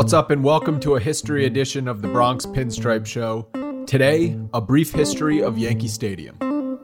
What's up and welcome to a history edition of the Bronx Pinstripe Show. Today, a brief history of Yankee Stadium.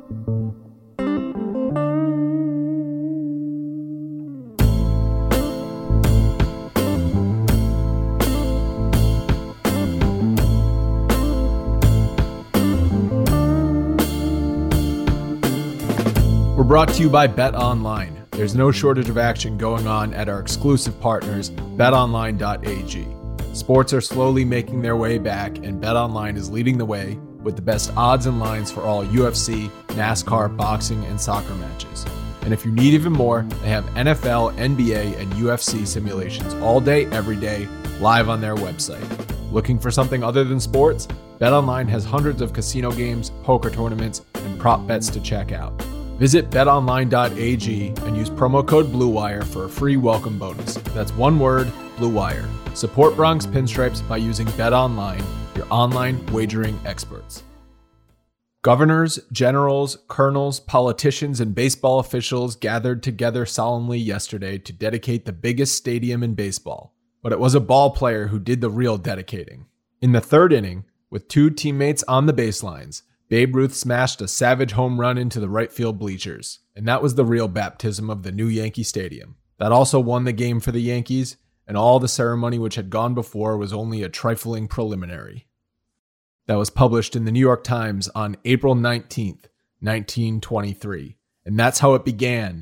We're brought to you by BetOnline. There's no shortage of action going on at our exclusive partners, betonline.ag. Sports are slowly making their way back, and BetOnline is leading the way with the best odds and lines for all UFC, NASCAR, boxing, and soccer matches. And if you need even more, they have NFL, NBA, and UFC simulations all day, every day, live on their website. Looking for something other than sports? BetOnline has hundreds of casino games, poker tournaments, and prop bets to check out. Visit betonline.ag and use promo code BlueWire for a free welcome bonus. That's one word, BlueWire. Support Bronx Pinstripes by using BetOnline, your online wagering experts. Governors, generals, colonels, politicians, and baseball officials gathered together solemnly yesterday to dedicate the biggest stadium in baseball. But it was a ball player who did the real dedicating. In the third inning, with two teammates on the baselines, Babe Ruth smashed a savage home run into the right field bleachers, and that was the real baptism of the new Yankee Stadium. That also won the game for the Yankees, and all the ceremony which had gone before was only a trifling preliminary. That was published in the New York Times on April 19th, 1923, and that's how it began.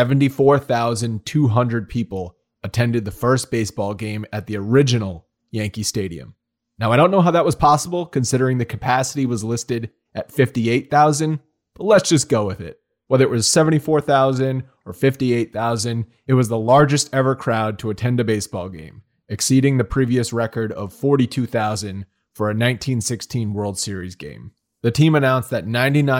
74,200 people attended the first baseball game at the original Yankee Stadium. Now, I don't know how that was possible, considering the capacity was listed at 58,000, but let's just go with it. Whether it was 74,000 or 58,000, it was the largest ever crowd to attend a baseball game, exceeding the previous record of 42,000 for a 1916 World Series game. The team announced that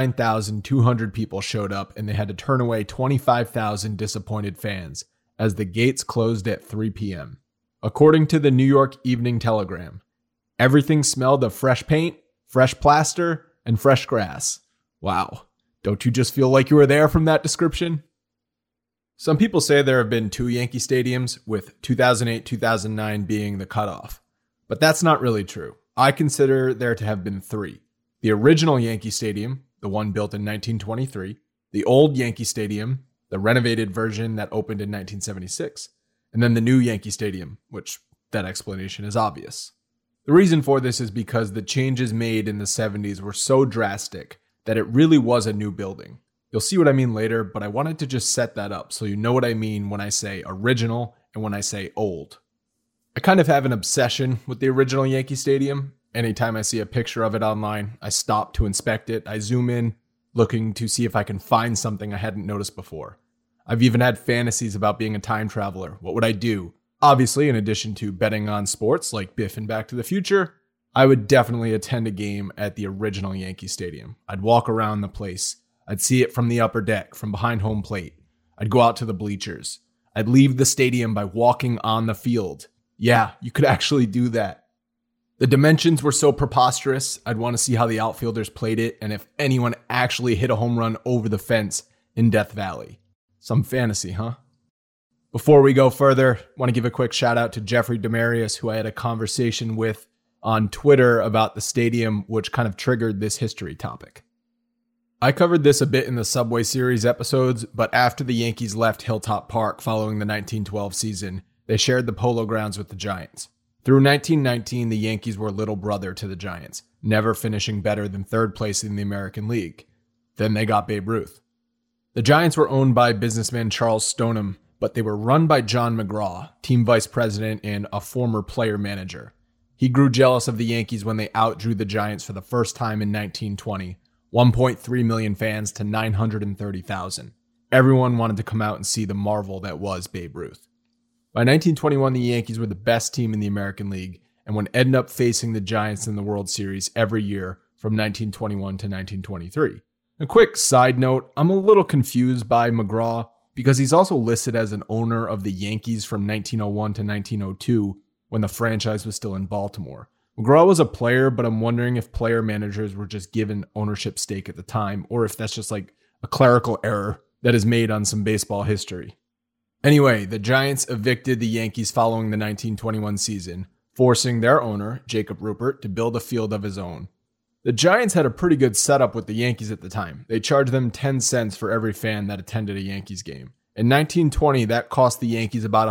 99,200 people showed up, and they had to turn away 25,000 disappointed fans as the gates closed at 3 p.m. According to the New York Evening Telegram, everything smelled of fresh paint, fresh plaster, and fresh grass. Wow. Don't you just feel like you were there from that description? Some people say there have been two Yankee stadiums, with 2008-2009 being the cutoff. But that's not really true. I consider there to have been three. The original Yankee Stadium, the one built in 1923, the old Yankee Stadium, the renovated version that opened in 1976, and then the new Yankee Stadium, which that explanation is obvious. The reason for this is because the changes made in the 70s were so drastic that it really was a new building. You'll see what I mean later, but I wanted to just set that up so you know what I mean when I say original and when I say old. I kind of have an obsession with the original Yankee Stadium. Anytime I see a picture of it online, I stop to inspect it. I zoom in, looking to see if I can find something I hadn't noticed before. I've even had fantasies about being a time traveler. What would I do? Obviously, in addition to betting on sports like Biff and Back to the Future, I would definitely attend a game at the original Yankee Stadium. I'd walk around the place. I'd see it from the upper deck, from behind home plate. I'd go out to the bleachers. I'd leave the stadium by walking on the field. Yeah, you could actually do that. The dimensions were so preposterous, I'd want to see how the outfielders played it and if anyone actually hit a home run over the fence in Death Valley. Some fantasy, huh? Before we go further, I want to give a quick shout out to Jeffrey Demarius, who I had a conversation with on Twitter about the stadium, which kind of triggered this history topic. I covered this a bit in the Subway Series episodes, but after the Yankees left Hilltop Park following the 1912 season, they shared the Polo Grounds with the Giants. Through 1919, the Yankees were little brother to the Giants, never finishing better than third place in the American League. Then they got Babe Ruth. The Giants were owned by businessman Charles Stoneham, but they were run by John McGraw, team vice president and a former player manager. He grew jealous of the Yankees when they outdrew the Giants for the first time in 1920, 1.3 million fans to 930,000. Everyone wanted to come out and see the marvel that was Babe Ruth. By 1921, the Yankees were the best team in the American League and would end up facing the Giants in the World Series every year from 1921 to 1923. A quick side note, I'm a little confused by McGraw because he's also listed as an owner of the Yankees from 1901 to 1902 when the franchise was still in Baltimore. McGraw was a player, but I'm wondering if player managers were just given ownership stake at the time, or if that's just like a clerical error that is made on some baseball history. Anyway, the Giants evicted the Yankees following the 1921 season, forcing their owner, Jacob Ruppert, to build a field of his own. The Giants had a pretty good setup with the Yankees at the time. They charged them 10 cents for every fan that attended a Yankees game. In 1920, that cost the Yankees about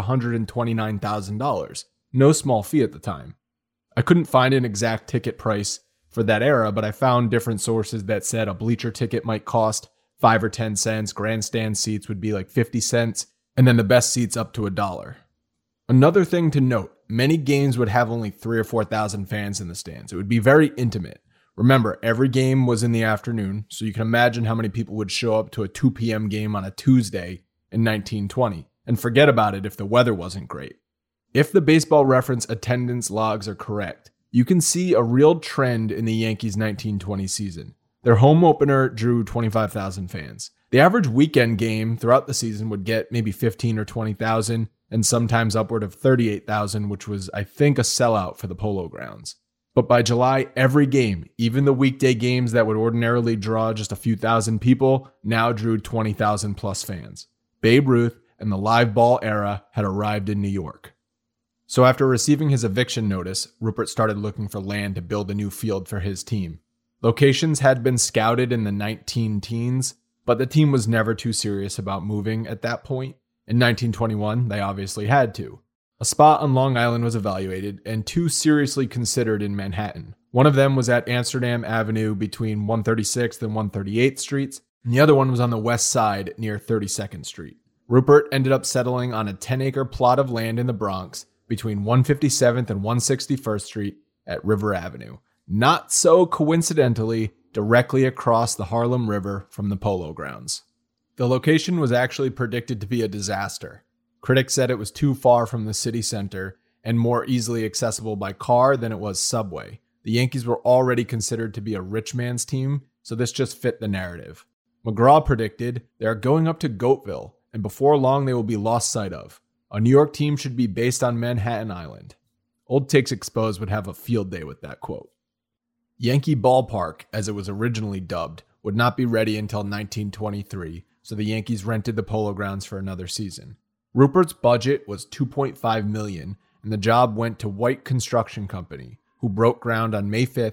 $129,000. No small fee at the time. I couldn't find an exact ticket price for that era, but I found different sources that said a bleacher ticket might cost 5 or 10 cents, grandstand seats would be like 50 cents, and then the best seats up to $1. Another thing to note, many games would have only 3,000 or 4,000 fans in the stands. It would be very intimate. Remember, every game was in the afternoon, so you can imagine how many people would show up to a 2 p.m. game on a Tuesday in 1920, and forget about it if the weather wasn't great. If the Baseball Reference attendance logs are correct, you can see a real trend in the Yankees' 1920 season. Their home opener drew 25,000 fans. The average weekend game throughout the season would get maybe 15 or 20,000, and sometimes upward of 38,000, which was, I think, a sellout for the Polo Grounds. But by July, every game, even the weekday games that would ordinarily draw just a few thousand people, now drew 20,000 plus fans. Babe Ruth and the live ball era had arrived in New York. So after receiving his eviction notice, Ruppert started looking for land to build a new field for his team. Locations had been scouted in the 19-teens, but the team was never too serious about moving at that point. In 1921, they obviously had to. A spot on Long Island was evaluated, and 2 seriously considered in Manhattan. One of them was at Amsterdam Avenue between 136th and 138th Streets, and the other one was on the west side near 32nd Street. Ruppert ended up settling on a 10-acre plot of land in the Bronx between 157th and 161st Street at River Avenue. Not so coincidentally, directly across the Harlem River from the Polo Grounds. The location was actually predicted to be a disaster. Critics said it was too far from the city center and more easily accessible by car than it was subway. The Yankees were already considered to be a rich man's team, so this just fit the narrative. McGraw predicted they are going up to Goatville, and before long they will be lost sight of. A New York team should be based on Manhattan Island. Old Takes Exposed would have a field day with that quote. Yankee Ballpark, as it was originally dubbed, would not be ready until 1923, so the Yankees rented the Polo Grounds for another season. Ruppert's budget was $2.5 million, and the job went to White Construction Company, who broke ground on May 5,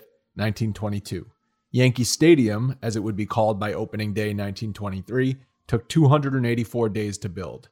1922. Yankee Stadium, as it would be called by opening day 1923, took 284 days to build.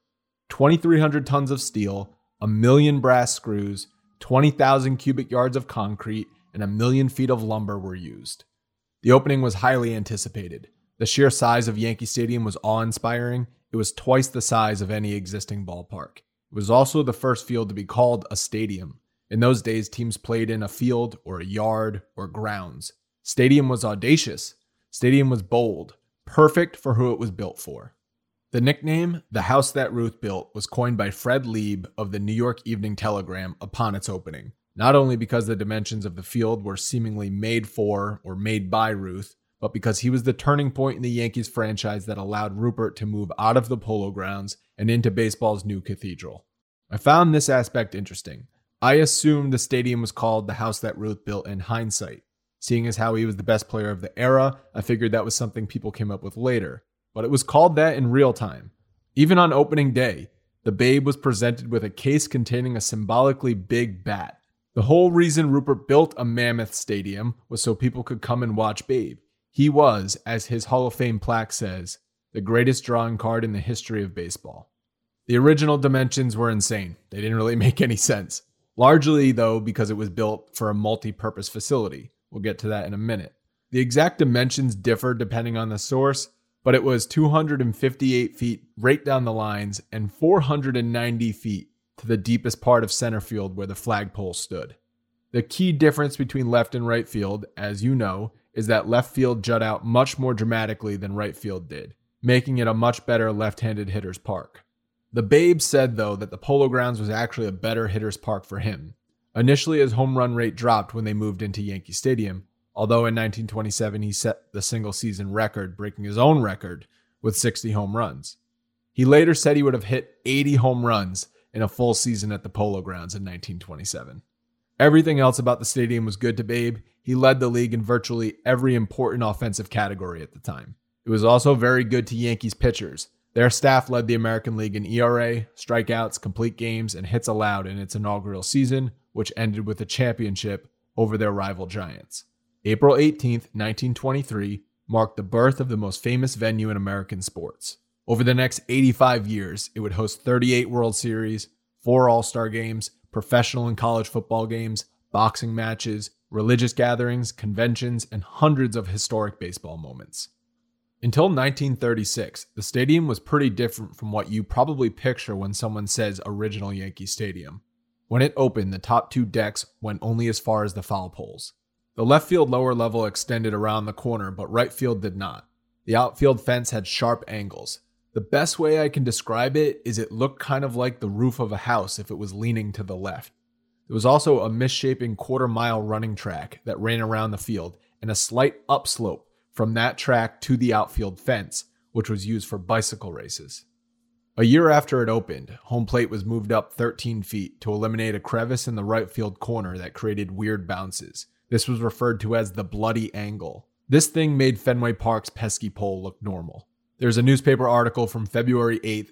2,300 tons of steel, 1 million brass screws, 20,000 cubic yards of concrete, and 1 million feet of lumber were used. The opening was highly anticipated. The sheer size of Yankee Stadium was awe-inspiring. It was twice the size of any existing ballpark. It was also the first field to be called a stadium. In those days, teams played in a field or a yard or grounds. Stadium was audacious. Stadium was bold, perfect for who it was built for. The nickname, The House That Ruth Built, was coined by Fred Lieb of the New York Evening Telegram upon its opening, not only because the dimensions of the field were seemingly made for or made by Ruth, but because he was the turning point in the Yankees franchise that allowed Ruppert to move out of the Polo Grounds and into baseball's new cathedral. I found this aspect interesting. I assumed the stadium was called The House That Ruth Built in hindsight. Seeing as how he was the best player of the era, I figured that was something people came up with later. But it was called that in real time. Even on opening day, the Babe was presented with a case containing a symbolically big bat. The whole reason Ruppert built a mammoth stadium was so people could come and watch Babe. He was, as his Hall of Fame plaque says, the greatest drawing card in the history of baseball. The original dimensions were insane. They didn't really make any sense. Largely, though, because it was built for a multi-purpose facility. We'll get to that in a minute. The exact dimensions differ depending on the source, but it was 258 feet right down the lines and 490 feet to the deepest part of center field where the flagpole stood. The key difference between left and right field, as you know, is that left field jut out much more dramatically than right field did, making it a much better left-handed hitter's park. The Babe said, though, that the Polo Grounds was actually a better hitter's park for him. Initially, his home run rate dropped when they moved into Yankee Stadium, although in 1927 he set the single-season record, breaking his own record with 60 home runs. He later said he would have hit 80 home runs in a full season at the Polo Grounds in 1927. Everything else about the stadium was good to Babe. He led the league in virtually every important offensive category at the time. It was also very good to Yankees pitchers. Their staff led the American League in ERA, strikeouts, complete games, and hits allowed in its inaugural season, which ended with a championship over their rival Giants. April 18th, 1923, marked the birth of the most famous venue in American sports. Over the next 85 years, it would host 38 World Series, 4 All-Star games, professional and college football games, boxing matches, religious gatherings, conventions, and hundreds of historic baseball moments. Until 1936, the stadium was pretty different from what you probably picture when someone says original Yankee Stadium. When it opened, the top 2 decks went only as far as the foul poles. The left field lower level extended around the corner, but right field did not. The outfield fence had sharp angles. The best way I can describe it is it looked kind of like the roof of a house if it was leaning to the left. There was also a misshapen quarter-mile running track that ran around the field and a slight upslope from that track to the outfield fence, which was used for bicycle races. A year after it opened, home plate was moved up 13 feet to eliminate a crevice in the right field corner that created weird bounces. This was referred to as the bloody angle. This thing made Fenway Park's pesky pole look normal. There's a newspaper article from February 8,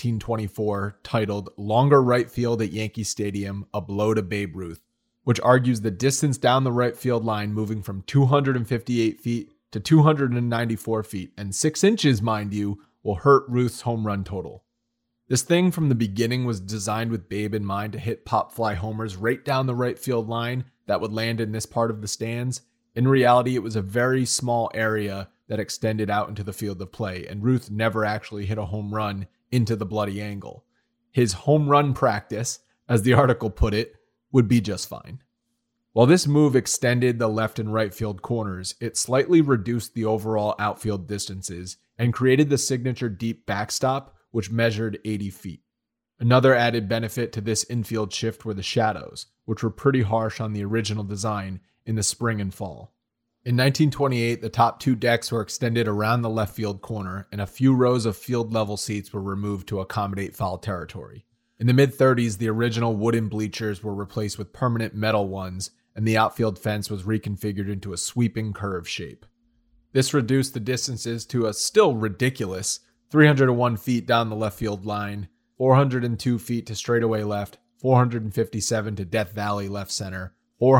1924, titled "Longer Right Field at Yankee Stadium, a Blow to Babe Ruth," which argues the distance down the right field line moving from 258 feet to 294 feet, and 6 inches, mind you, will hurt Ruth's home run total. This thing from the beginning was designed with Babe in mind to hit pop fly homers right down the right field line that would land in this part of the stands. In reality, it was a very small area that extended out into the field of play, and Ruth never actually hit a home run into the bloody angle. His home run practice, as the article put it, would be just fine. While this move extended the left and right field corners, it slightly reduced the overall outfield distances and created the signature deep backstop, which measured 80 feet. Another added benefit to this infield shift were the shadows, which were pretty harsh on the original design in the spring and fall. In 1928, the top 2 decks were extended around the left field corner, and a few rows of field-level seats were removed to accommodate foul territory. In the mid-30s, the original wooden bleachers were replaced with permanent metal ones, and the outfield fence was reconfigured into a sweeping curve shape. This reduced the distances to a still ridiculous 301 feet down the left field line, 402 feet to straightaway left, 457 to Death Valley left center,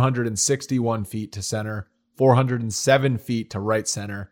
461 feet to center, 407 feet to right center,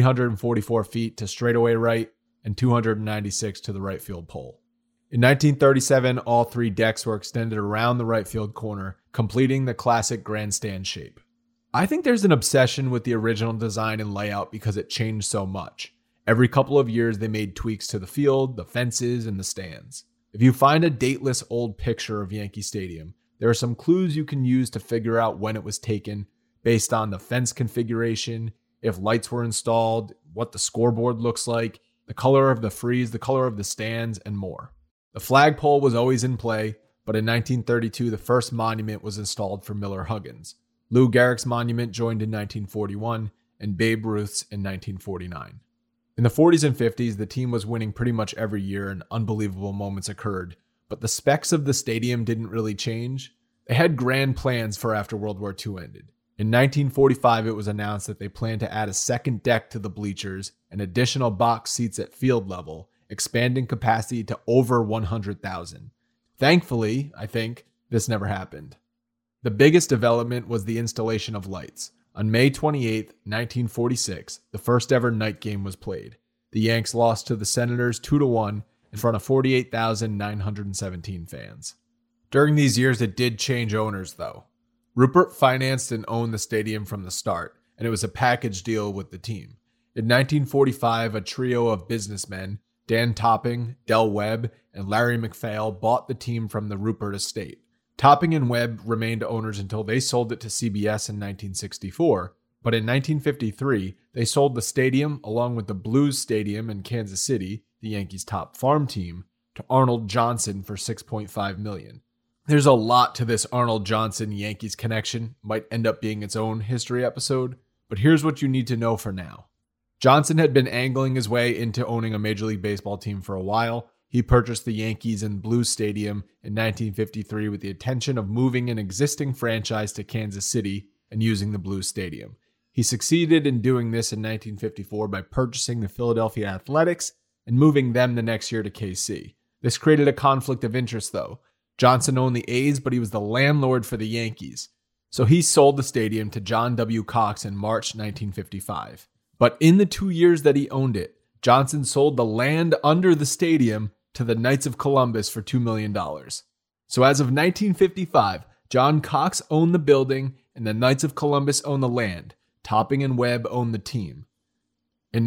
344 feet to straightaway right, and 296 to the right field pole. In 1937, all 3 decks were extended around the right field corner, completing the classic grandstand shape. I think there's an obsession with the original design and layout because it changed so much. Every couple of years, they made tweaks to the field, the fences, and the stands. If you find a dateless old picture of Yankee Stadium, there are some clues you can use to figure out when it was taken, based on the fence configuration, if lights were installed, what the scoreboard looks like, the color of the frieze, the color of the stands, and more. The flagpole was always in play, but in 1932, the first monument was installed for Miller Huggins. Lou Gehrig's monument joined in 1941, and Babe Ruth's in 1949. In the 40s and 50s, the team was winning pretty much every year and unbelievable moments occurred, but the specs of the stadium didn't really change. They had grand plans for after World War II ended. In 1945, it was announced that they planned to add a second deck to the bleachers and additional box seats at field level, expanding capacity to over 100,000. Thankfully, I think, this never happened. The biggest development was the installation of lights. On May 28, 1946, the first ever night game was played. The Yanks lost to the Senators 2-1 in front of 48,917 fans. During these years, it did change owners, though. Rupert financed and owned the stadium from the start, and it was a package deal with the team. In 1945, a trio of businessmen, Dan Topping, Del Webb, and Larry MacPhail, bought the team from the Rupert estate. Topping and Webb remained owners until they sold it to CBS in 1964, but in 1953, they sold the stadium along with the Blues Stadium in Kansas City, the Yankees' top farm team, to Arnold Johnson for $6.5 million. There's a lot to this Arnold Johnson Yankees connection, might end up being its own history episode, but here's what you need to know for now. Johnson had been angling his way into owning a Major League Baseball team for a while. He purchased the Yankees and Blues Stadium in 1953 with the intention of moving an existing franchise to Kansas City and using the Blues Stadium. He succeeded in doing this in 1954 by purchasing the Philadelphia Athletics and moving them the next year to KC. This created a conflict of interest, though. Johnson owned the A's, but he was the landlord for the Yankees. So he sold the stadium to John W. Cox in March 1955. But in the 2 years that he owned it, Johnson sold the land under the stadium to the Knights of Columbus for $2 million. So as of 1955, John Cox owned the building and the Knights of Columbus owned the land. Topping and Webb owned the team. In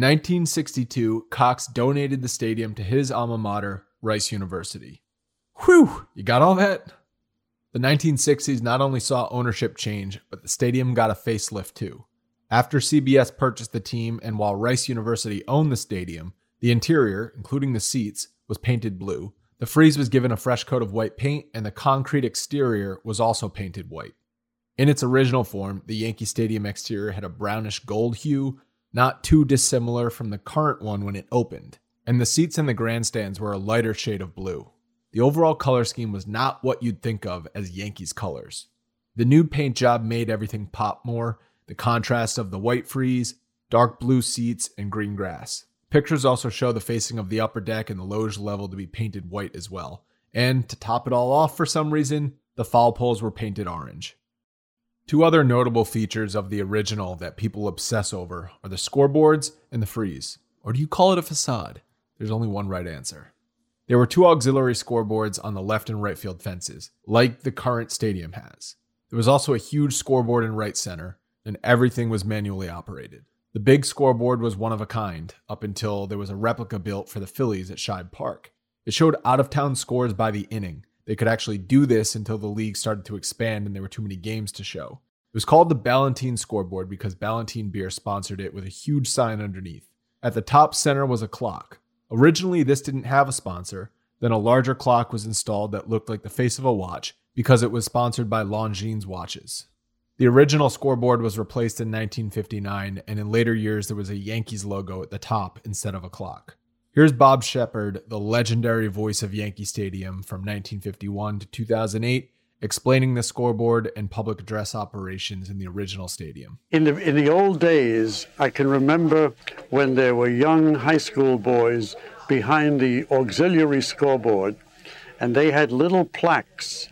1962, Cox donated the stadium to his alma mater, Rice University. Whew, you got all that? The 1960s not only saw ownership change, but the stadium got a facelift too. After CBS purchased the team and while Rice University owned the stadium, the interior, including the seats, was painted blue. The frieze was given a fresh coat of white paint, and the concrete exterior was also painted white. In its original form, the Yankee Stadium exterior had a brownish gold hue, not too dissimilar from the current one when it opened, and the seats in the grandstands were a lighter shade of blue. The overall color scheme was not what you'd think of as Yankees colors. The nude paint job made everything pop more, the contrast of the white frieze, dark blue seats, and green grass. Pictures also show the facing of the upper deck and the loge level to be painted white as well. And to top it all off for some reason, the foul poles were painted orange. Two other notable features of the original that people obsess over are the scoreboards and the frieze. Or do you call it a facade? There's only one right answer. There were two auxiliary scoreboards on the left and right field fences, like the current stadium has. There was also a huge scoreboard in right center, and everything was manually operated. The big scoreboard was one of a kind, up until there was a replica built for the Phillies at Shibe Park. It showed out-of-town scores by the inning. They could actually do this until the league started to expand and there were too many games to show. It was called the Ballantine scoreboard because Ballantine Beer sponsored it with a huge sign underneath. At the top center was a clock. Originally, this didn't have a sponsor. Then a larger clock was installed that looked like the face of a watch because it was sponsored by Longines watches. The original scoreboard was replaced in 1959, and in later years there was a Yankees logo at the top instead of a clock. Here's Bob Shepard, the legendary voice of Yankee Stadium from 1951 to 2008, explaining the scoreboard and public address operations in the original stadium. In the old days, I can remember when there were young high school boys behind the auxiliary scoreboard, and they had little plaques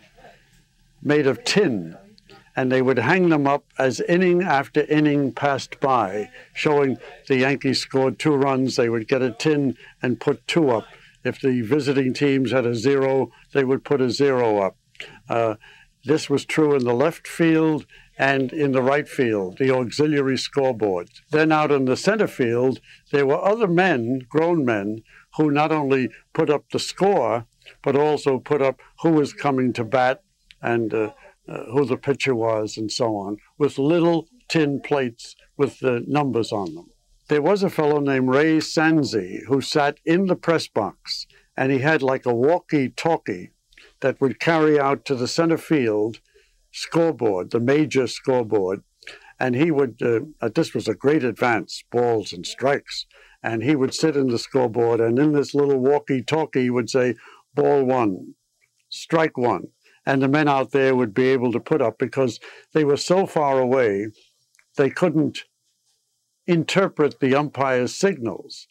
made of tin, and they would hang them up as inning after inning passed by, showing the Yankees scored 2 runs, they would get a tin and put 2 up. If the visiting teams had a 0, they would put a 0 up. This was true in the left field and in the right field, the auxiliary scoreboard. Then out in the center field, there were other men, grown men, who not only put up the score, but also put up who was coming to bat and who the pitcher was and so on, with little tin plates with the numbers on them. There was a fellow named Ray Sanzi who sat in the press box, and he had like a walkie-talkie that would carry out to the center field scoreboard, the major scoreboard, and he would, this was a great advance, balls and strikes, and he would sit in the scoreboard, and in this little walkie-talkie he would say, ball 1, strike 1, and the men out there would be able to put up, because they were so far away, they couldn't interpret the umpire's signals.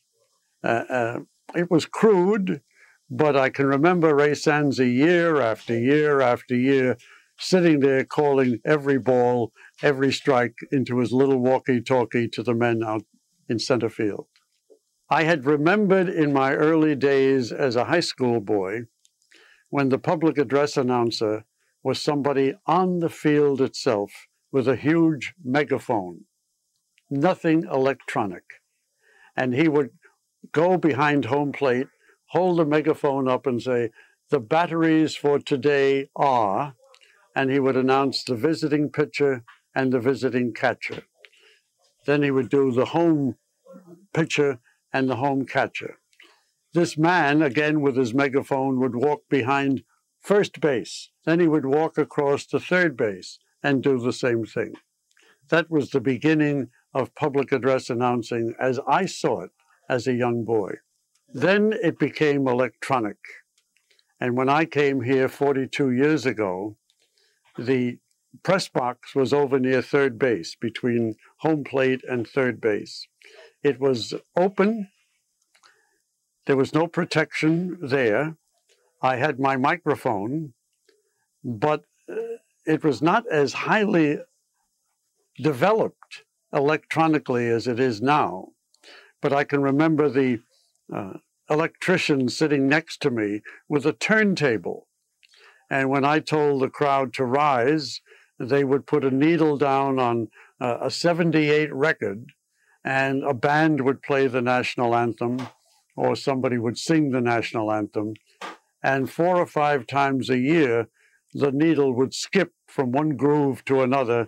It was crude, but I can remember Ray Sanzi year after year after year sitting there calling every ball, every strike into his little walkie-talkie to the men out in center field. I had remembered in my early days as a high school boy when the public address announcer was somebody on the field itself with a huge megaphone, nothing electronic. And he would go behind home plate, hold the megaphone up and say, the batteries for today are, and he would announce the visiting pitcher and the visiting catcher. Then he would do the home pitcher and the home catcher. This man, again with his megaphone, would walk behind first base. Then he would walk across to third base and do the same thing. That was the beginning of public address announcing as I saw it as a young boy. Then it became electronic. And when I came here 42 years ago, the press box was over near third base, between home plate and third base. It was open. There was no protection there. I had my microphone, but it was not as highly developed electronically as it is now. But I can remember the electrician sitting next to me with a turntable. And when I told the crowd to rise, they would put a needle down on a 78 record, and a band would play the national anthem, or somebody would sing the national anthem. And 4 or 5 times a year, the needle would skip from one groove to another.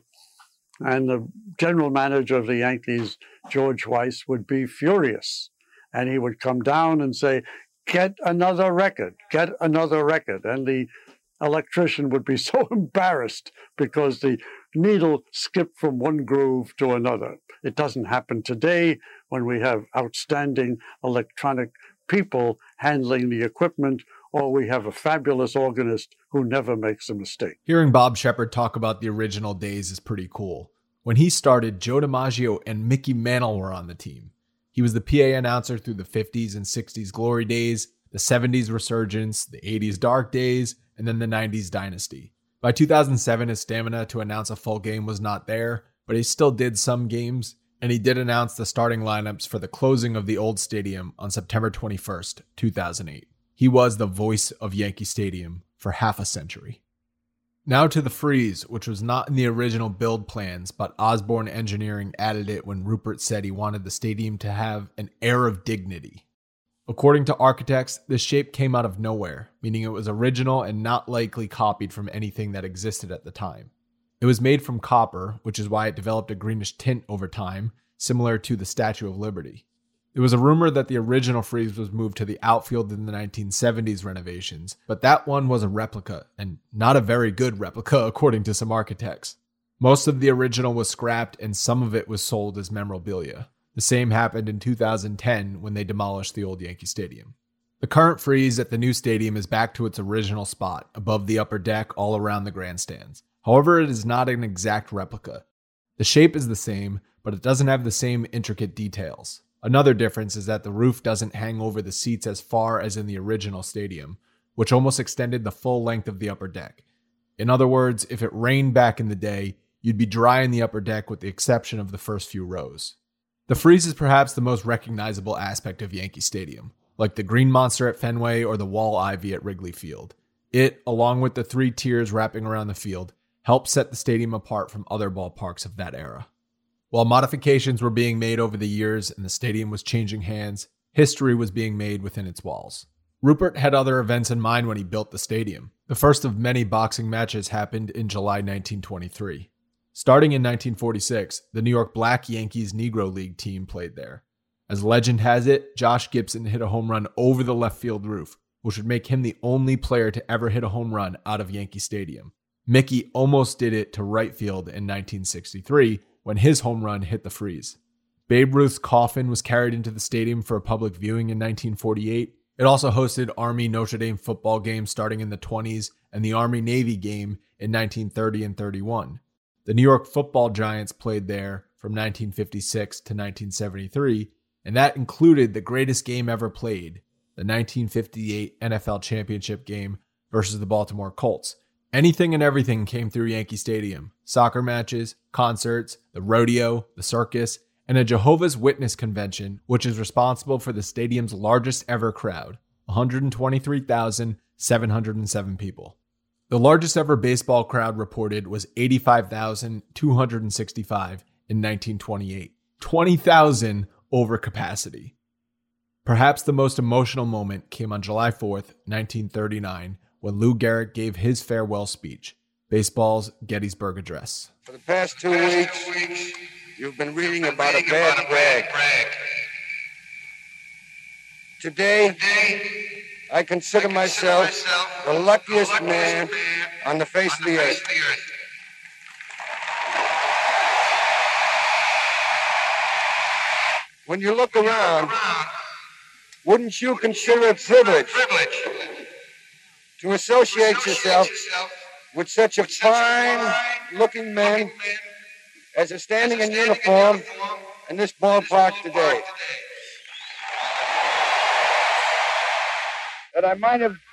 And the general manager of the Yankees, George Weiss, would be furious. And he would come down and say, "Get another record, get another record." And the electrician would be so embarrassed because the needle skipped from one groove to another. It doesn't happen today when we have outstanding electronic people handling the equipment, or we have a fabulous organist who never makes a mistake. Hearing Bob Shepard talk about the original days is pretty cool. When he started, Joe DiMaggio and Mickey Mantle were on the team. He was the PA announcer through the 50s and 60s glory days, the 70s resurgence, the 80s dark days, and then the 90s dynasty. By 2007, his stamina to announce a full game was not there, but he still did some games, and he did announce the starting lineups for the closing of the old stadium on September 21st, 2008. He was the voice of Yankee Stadium for half a century. Now to the Freeze, which was not in the original build plans, but Osborne Engineering added it when Rupert said he wanted the stadium to have an air of dignity. According to architects, this shape came out of nowhere, meaning it was original and not likely copied from anything that existed at the time. It was made from copper, which is why it developed a greenish tint over time, similar to the Statue of Liberty. There was a rumor that the original Freeze was moved to the outfield in the 1970s renovations, but that one was a replica, and not a very good replica according to some architects. Most of the original was scrapped and some of it was sold as memorabilia. The same happened in 2010 when they demolished the old Yankee Stadium. The current Freeze at the new stadium is back to its original spot, above the upper deck all around the grandstands. However, it is not an exact replica. The shape is the same, but it doesn't have the same intricate details. Another difference is that the roof doesn't hang over the seats as far as in the original stadium, which almost extended the full length of the upper deck. In other words, if it rained back in the day, you'd be dry in the upper deck with the exception of the first few rows. The Freeze is perhaps the most recognizable aspect of Yankee Stadium, like the Green Monster at Fenway or the Wall Ivy at Wrigley Field. It, along with the 3 tiers wrapping around the field, helped set the stadium apart from other ballparks of that era. While modifications were being made over the years and the stadium was changing hands, history was being made within its walls. Rupert had other events in mind when he built the stadium. The first of many boxing matches happened in July 1923. Starting in 1946, the New York Black Yankees Negro League team played there. As legend has it, Josh Gibson hit a home run over the left field roof, which would make him the only player to ever hit a home run out of Yankee Stadium. Mickey almost did it to right field in 1963, when his home run hit the Freeze. Babe Ruth's coffin was carried into the stadium for a public viewing in 1948. It also hosted Army-Notre Dame football games starting in the 20s and the Army-Navy game in 1930 and 31. The New York Football Giants played there from 1956 to 1973, and that included the greatest game ever played, the 1958 NFL Championship game versus the Baltimore Colts. Anything and everything came through Yankee Stadium. Soccer matches, concerts, the rodeo, the circus, and a Jehovah's Witness convention, which is responsible for the stadium's largest ever crowd, 123,707 people. The largest ever baseball crowd reported was 85,265 in 1928, 20,000 over capacity. Perhaps the most emotional moment came on July 4th, 1939, when Lou Gehrig gave his farewell speech, baseball's Gettysburg Address. For the past 2 weeks, you've been reading about a bad brag. Today, I consider myself the luckiest man on the face of the earth. When you look around, wouldn't you consider it privilege to associate yourself with such a fine-looking man as is standing in uniform in this ballpark today? that I might have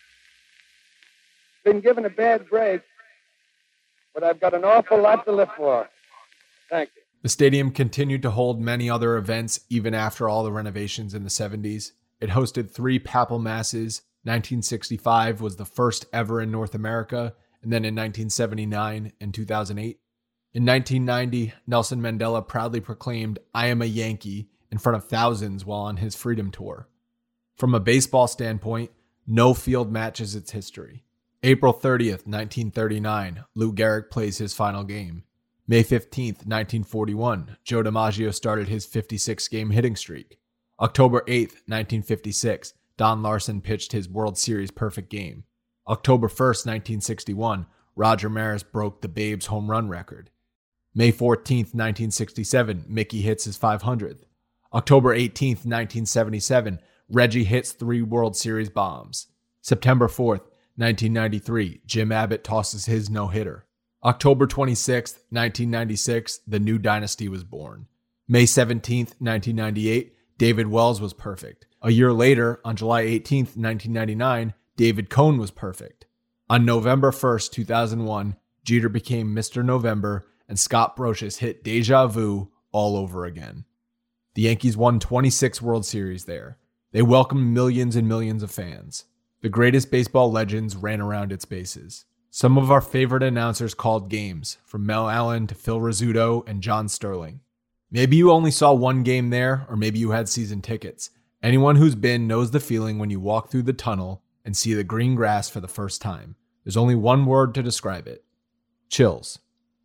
been given a bad break, but I've got an awful lot to live for. Thank you. The stadium continued to hold many other events even after all the renovations in the 70s. It hosted 3 papal masses. 1965 was the first ever in North America, and then in 1979 and 2008. In 1990, Nelson Mandela proudly proclaimed, "I am a Yankee," in front of thousands while on his Freedom Tour. From a baseball standpoint, no field matches its history. April 30th, 1939, Lou Gehrig plays his final game. May 15th, 1941, Joe DiMaggio started his 56-game hitting streak. October 8th, 1956, Don Larson pitched his World Series perfect game. October 1st, 1961, Roger Maris broke the Babe's home run record. May 14th, 1967, Mickey hits his 500th. October 18th, 1977, Reggie hits 3 World Series bombs. September 4th, 1993, Jim Abbott tosses his no-hitter. October 26th, 1996, the new dynasty was born. May 17th, 1998, David Wells was perfect. A year later, on July 18th, 1999, David Cone was perfect. On November 1st, 2001, Jeter became Mr. November, and Scott Brocious hit Deja Vu all over again. The Yankees won 26 World Series there. They welcomed millions and millions of fans. The greatest baseball legends ran around its bases. Some of our favorite announcers called games, from Mel Allen to Phil Rizzuto and John Sterling. Maybe you only saw one game there, or maybe you had season tickets. Anyone who's been knows the feeling when you walk through the tunnel and see the green grass for the first time. There's only one word to describe it: chills.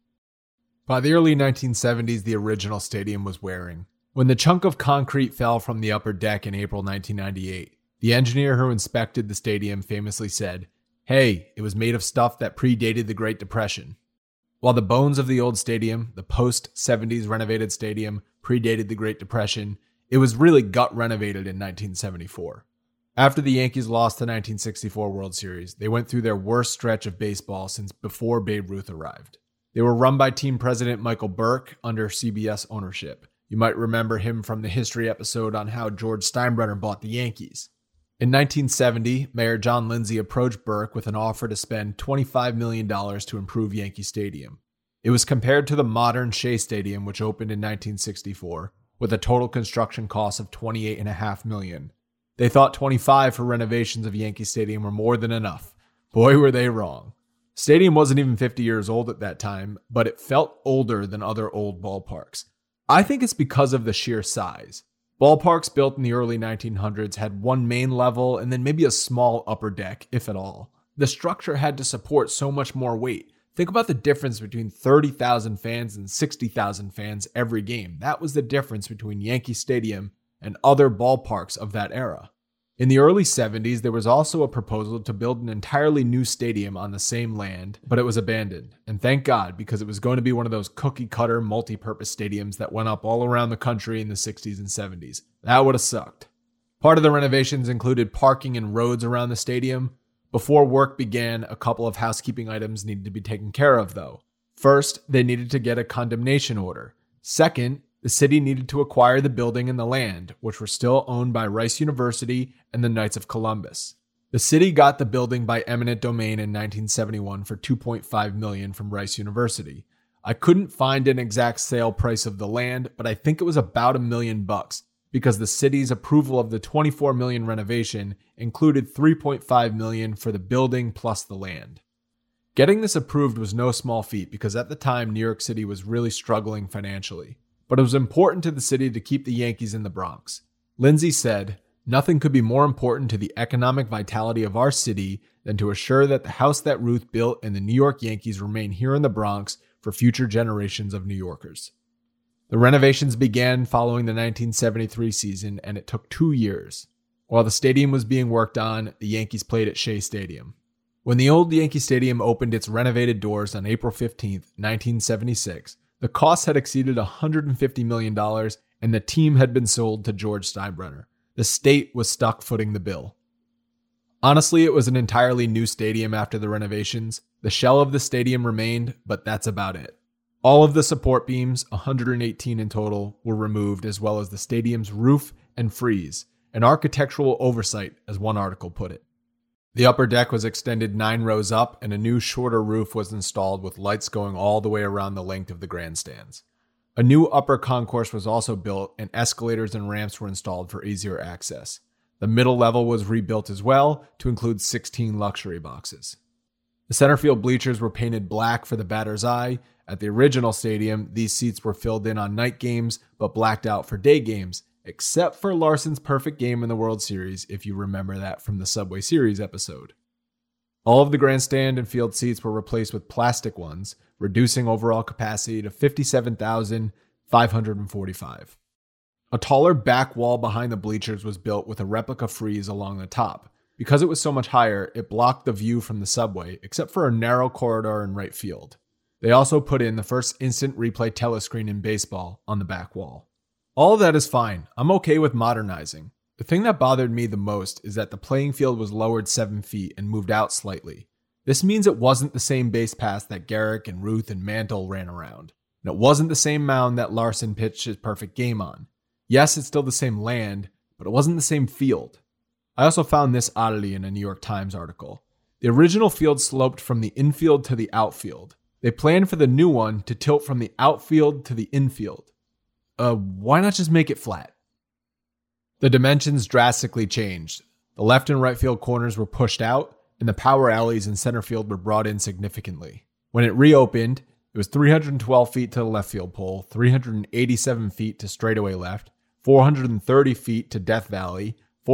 By the early 1970s, the original stadium was wearing. When the chunk of concrete fell from the upper deck in April 1998, the engineer who inspected the stadium famously said, "Hey, it was made of stuff that predated the Great Depression." While the bones of the old stadium, the post-70s renovated stadium, predated the Great Depression, it was really gut renovated in 1974. After the Yankees lost the 1964 World Series, they went through their worst stretch of baseball since before Babe Ruth arrived. They were run by team president Michael Burke under CBS ownership. You might remember him from the history episode on how George Steinbrenner bought the Yankees. In 1970, Mayor John Lindsay approached Burke with an offer to spend $25 million to improve Yankee Stadium. It was compared to the modern Shea Stadium, which opened in 1964, with a total construction cost of $28.5 million. They thought 25 for renovations of Yankee Stadium were more than enough. Boy, were they wrong. Stadium wasn't even 50 years old at that time, but it felt older than other old ballparks. I think it's because of the sheer size. Ballparks built in the early 1900s had one main level and then maybe a small upper deck, if at all. The structure had to support so much more weight. Think about the difference between 30,000 fans and 60,000 fans every game. That was the difference between Yankee Stadium and other ballparks of that era. In the early 70s, there was also a proposal to build an entirely new stadium on the same land, but it was abandoned. And thank God, because it was going to be one of those cookie-cutter multi-purpose stadiums that went up all around the country in the 60s and 70s. That would have sucked. Part of the renovations included parking and roads around the stadium. Before work began, a couple of housekeeping items needed to be taken care of, though. First, they needed to get a condemnation order. Second, the city needed to acquire the building and the land, which were still owned by Rice University and the Knights of Columbus. The city got the building by eminent domain in 1971 for $2.5 million from Rice University. I couldn't find an exact sale price of the land, but I think it was about $1 million because the city's approval of the $24 million renovation included $3.5 million for the building plus the land. Getting this approved was no small feat because at the time New York City was really struggling financially. But it was important to the city to keep the Yankees in the Bronx. Lindsay said, "Nothing could be more important to the economic vitality of our city than to assure that the house that Ruth built and the New York Yankees remain here in the Bronx for future generations of New Yorkers." The renovations began following the 1973 season, and it took 2 years. While the stadium was being worked on, the Yankees played at Shea Stadium. When the old Yankee Stadium opened its renovated doors on April 15, 1976, the cost had exceeded $150 million, and the team had been sold to George Steinbrenner. The state was stuck footing the bill. Honestly, it was an entirely new stadium after the renovations. The shell of the stadium remained, but that's about it. All of the support beams, 118 in total, were removed, as well as the stadium's roof and frieze, an architectural oversight, as one article put it. The upper deck was extended 9 rows up, and a new shorter roof was installed with lights going all the way around the length of the grandstands. A new upper concourse was also built, and escalators and ramps were installed for easier access. The middle level was rebuilt as well to include 16 luxury boxes. The center field bleachers were painted black for the batter's eye. At the original stadium, these seats were filled in on night games but blacked out for day games, except for Larson's perfect game in the World Series, if you remember that from the Subway Series episode. All of the grandstand and field seats were replaced with plastic ones, reducing overall capacity to 57,545. A taller back wall behind the bleachers was built with a replica frieze along the top. Because it was so much higher, it blocked the view from the subway, except for a narrow corridor in right field. They also put in the first instant replay telescreen in baseball on the back wall. All of that is fine. I'm okay with modernizing. The thing that bothered me the most is that the playing field was lowered 7 feet and moved out slightly. This means it wasn't the same base paths that Gehrig and Ruth and Mantle ran around. And it wasn't the same mound that Larson pitched his perfect game on. Yes, it's still the same land, but it wasn't the same field. I also found this oddity in a New York Times article. The original field sloped from the infield to the outfield. They planned for the new one to tilt from the outfield to the infield. Why not just make it flat? The dimensions drastically changed. The left and right field corners were pushed out, and the power alleys in center field were brought in significantly. When it reopened, it was 312 feet to the left field pole, 387 feet to straightaway left, 430 feet to Death Valley,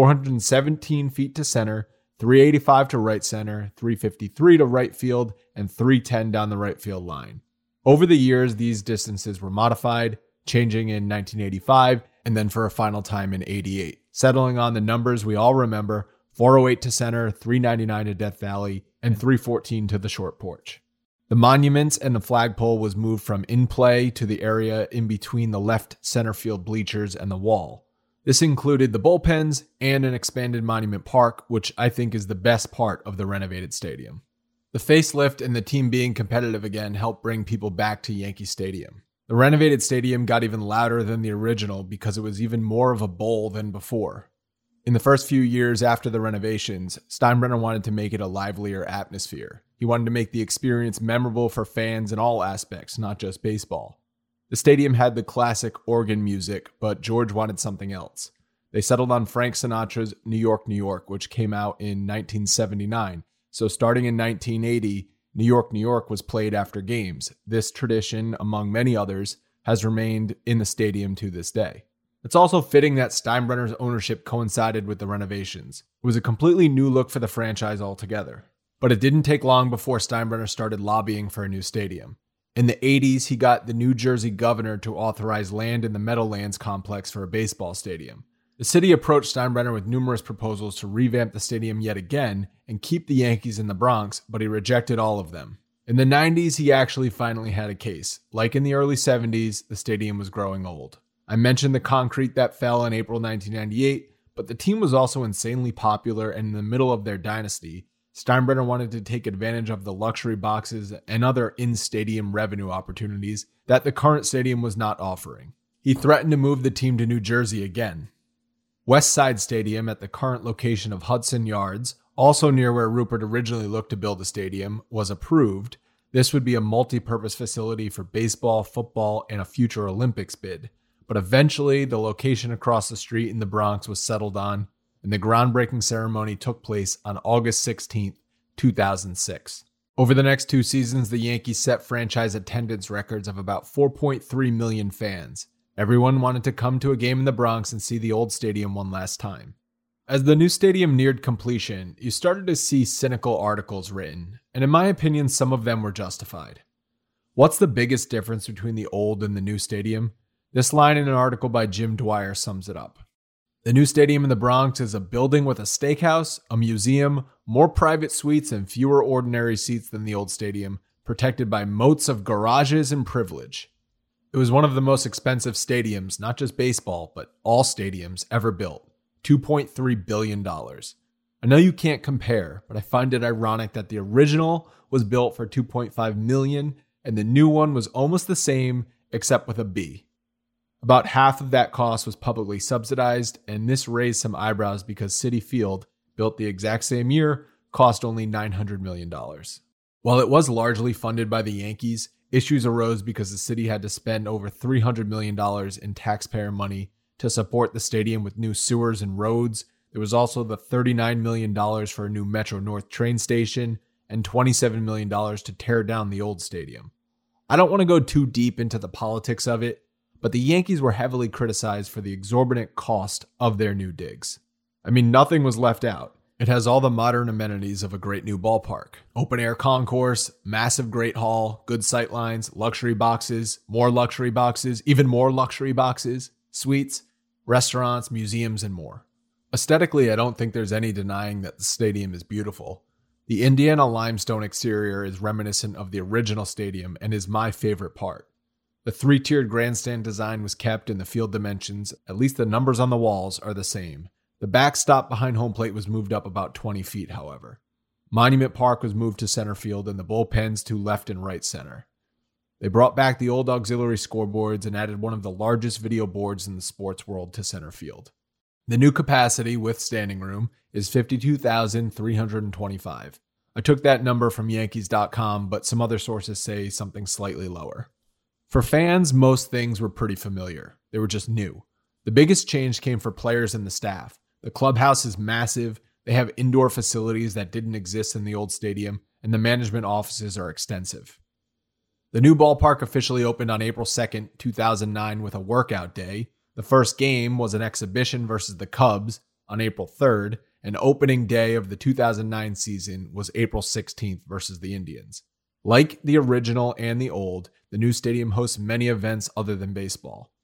417 feet to center, 385 to right center, 353 to right field, and 310 down the right field line. Over the years, these distances were modified, changing in 1985, and then for a final time in 88, settling on the numbers we all remember: 408 to center, 399 to Death Valley, and 314 to the short porch. The monuments and the flagpole was moved from in play to the area in between the left center field bleachers and the wall. This included the bullpens and an expanded Monument Park, which I think is the best part of the renovated stadium. The facelift and the team being competitive again helped bring people back to Yankee Stadium. The renovated stadium got even louder than the original because it was even more of a bowl than before. In the first few years after the renovations, Steinbrenner wanted to make it a livelier atmosphere. He wanted to make the experience memorable for fans in all aspects, not just baseball. The stadium had the classic organ music, but George wanted something else. They settled on Frank Sinatra's New York, New York, which came out in 1979. So starting in 1980, New York, New York was played after games. This tradition, among many others, has remained in the stadium to this day. It's also fitting that Steinbrenner's ownership coincided with the renovations. It was a completely new look for the franchise altogether. But it didn't take long before Steinbrenner started lobbying for a new stadium. In the 80s, he got the New Jersey governor to authorize land in the Meadowlands complex for a baseball stadium. The city approached Steinbrenner with numerous proposals to revamp the stadium yet again and keep the Yankees in the Bronx, but he rejected all of them. In the 90s, he actually finally had a case. Like in the early 70s, the stadium was growing old. I mentioned the concrete that fell in April 1998, but the team was also insanely popular, and in the middle of their dynasty, Steinbrenner wanted to take advantage of the luxury boxes and other in-stadium revenue opportunities that the current stadium was not offering. He threatened to move the team to New Jersey again. West Side Stadium, at the current location of Hudson Yards, also near where Rupert originally looked to build a stadium, was approved. This would be a multi-purpose facility for baseball, football, and a future Olympics bid. But eventually, the location across the street in the Bronx was settled on, and the groundbreaking ceremony took place on August 16, 2006. Over the next 2 seasons, the Yankees set franchise attendance records of about 4.3 million fans. Everyone wanted to come to a game in the Bronx and see the old stadium one last time. As the new stadium neared completion, you started to see cynical articles written, and in my opinion, some of them were justified. What's the biggest difference between the old and the new stadium? This line in an article by Jim Dwyer sums it up. The new stadium in the Bronx is a building with a steakhouse, a museum, more private suites, and fewer ordinary seats than the old stadium, protected by moats of garages and privilege. It was one of the most expensive stadiums, not just baseball, but all stadiums ever built. $2.3 billion. I know you can't compare, but I find it ironic that the original was built for $2.5 million and the new one was almost the same except with a B. About half of that cost was publicly subsidized, and this raised some eyebrows because Citi Field, built the exact same year, cost only $900 million. While it was largely funded by the Yankees, issues arose because the city had to spend over $300 million in taxpayer money to support the stadium with new sewers and roads. There was also the $39 million for a new Metro North train station and $27 million to tear down the old stadium. I don't want to go too deep into the politics of it, but the Yankees were heavily criticized for the exorbitant cost of their new digs. I mean, nothing was left out. It has all the modern amenities of a great new ballpark. Open-air concourse, massive great hall, good sightlines, luxury boxes, more luxury boxes, even more luxury boxes, suites, restaurants, museums, and more. Aesthetically, I don't think there's any denying that the stadium is beautiful. The Indiana limestone exterior is reminiscent of the original stadium and is my favorite part. The 3-tiered grandstand design was kept in the field dimensions, at least the numbers on the walls are the same. The backstop behind home plate was moved up about 20 feet, however. Monument Park was moved to center field and the bullpens to left and right center. They brought back the old auxiliary scoreboards and added one of the largest video boards in the sports world to center field. The new capacity with standing room is 52,325. I took that number from Yankees.com, but some other sources say something slightly lower. For fans, most things were pretty familiar. They were just new. The biggest change came for players and the staff. The clubhouse is massive, they have indoor facilities that didn't exist in the old stadium, and the management offices are extensive. The new ballpark officially opened on April 2nd, 2009 with a workout day. The first game was an exhibition versus the Cubs on April 3rd, and opening day of the 2009 season was April 16th versus the Indians. Like the original and the old, the new stadium hosts many events other than baseball.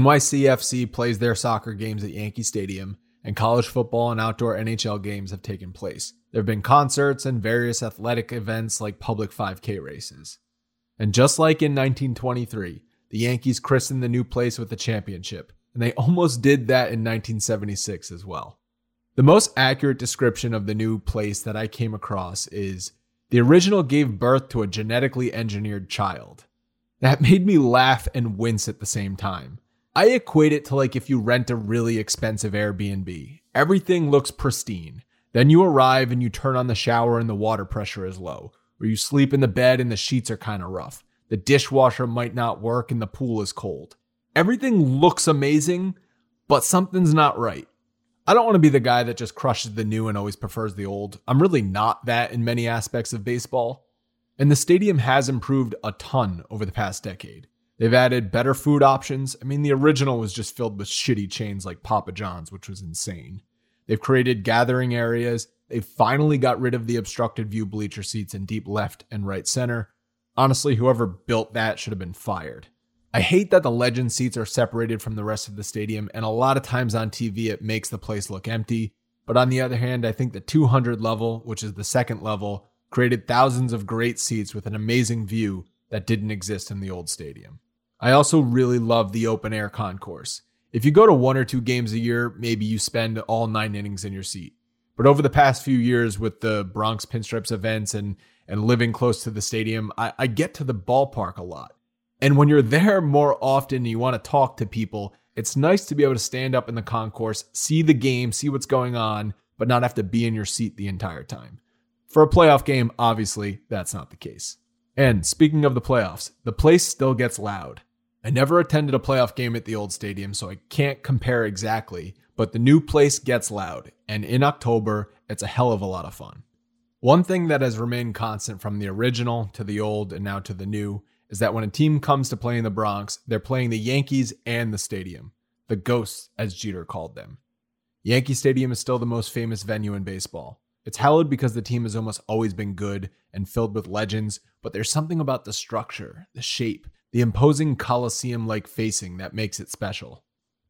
NYCFC plays their soccer games at Yankee Stadium, and college football and outdoor NHL games have taken place. There have been concerts and various athletic events like public 5K races. And just like in 1923, the Yankees christened the new place with a championship, and they almost did that in 1976 as well. The most accurate description of the new place that I came across is, the original gave birth to a genetically engineered child. That made me laugh and wince at the same time. I equate it to like if you rent a really expensive Airbnb. Everything looks pristine. Then you arrive and you turn on the shower and the water pressure is low. Or you sleep in the bed and the sheets are kind of rough. The dishwasher might not work and the pool is cold. Everything looks amazing, but something's not right. I don't want to be the guy that just crushes the new and always prefers the old. I'm really not that in many aspects of baseball. And the stadium has improved a ton over the past decade. They've added better food options. I mean, the original was just filled with shitty chains like Papa John's, which was insane. They've created gathering areas. They finally got rid of the obstructed view bleacher seats in deep left and right center. Honestly, whoever built that should have been fired. I hate that the legend seats are separated from the rest of the stadium, and a lot of times on TV it makes the place look empty. But on the other hand, I think the 200 level, which is the second level, created thousands of great seats with an amazing view that didn't exist in the old stadium. I also really love the open air concourse. If you go to 1 or 2 games a year, maybe you spend all 9 innings in your seat. But over the past few years with the Bronx Pinstripes events and living close to the stadium, I get to the ballpark a lot. And when you're there more often and you want to talk to people, it's nice to be able to stand up in the concourse, see the game, see what's going on, but not have to be in your seat the entire time. For a playoff game, obviously, that's not the case. And speaking of the playoffs, the place still gets loud. I never attended a playoff game at the old stadium, so I can't compare exactly, but the new place gets loud, and in October, it's a hell of a lot of fun. One thing that has remained constant from the original to the old and now to the new is that when a team comes to play in the Bronx, they're playing the Yankees and the stadium, the Ghosts, as Jeter called them. Yankee Stadium is still the most famous venue in baseball. It's hallowed because the team has almost always been good and filled with legends, but there's something about the structure, the shape, the imposing Coliseum-like facing that makes it special.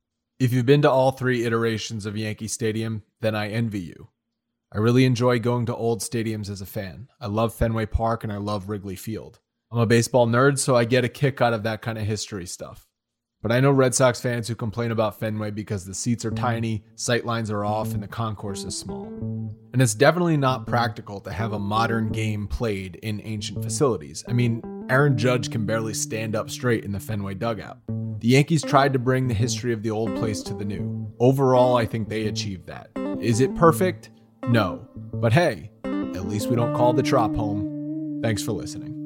If you've been to all 3 iterations of Yankee Stadium, then I envy you. I really enjoy going to old stadiums as a fan. I love Fenway Park and I love Wrigley Field. I'm a baseball nerd, so I get a kick out of that kind of history stuff. But I know Red Sox fans who complain about Fenway because the seats are tiny, sight lines are off, and the concourse is small. And it's definitely not practical to have a modern game played in ancient facilities. I mean, Aaron Judge can barely stand up straight in the Fenway dugout. The Yankees tried to bring the history of the old place to the new. Overall, I think they achieved that. Is it perfect? No. But hey, at least we don't call the Trop home. Thanks for listening.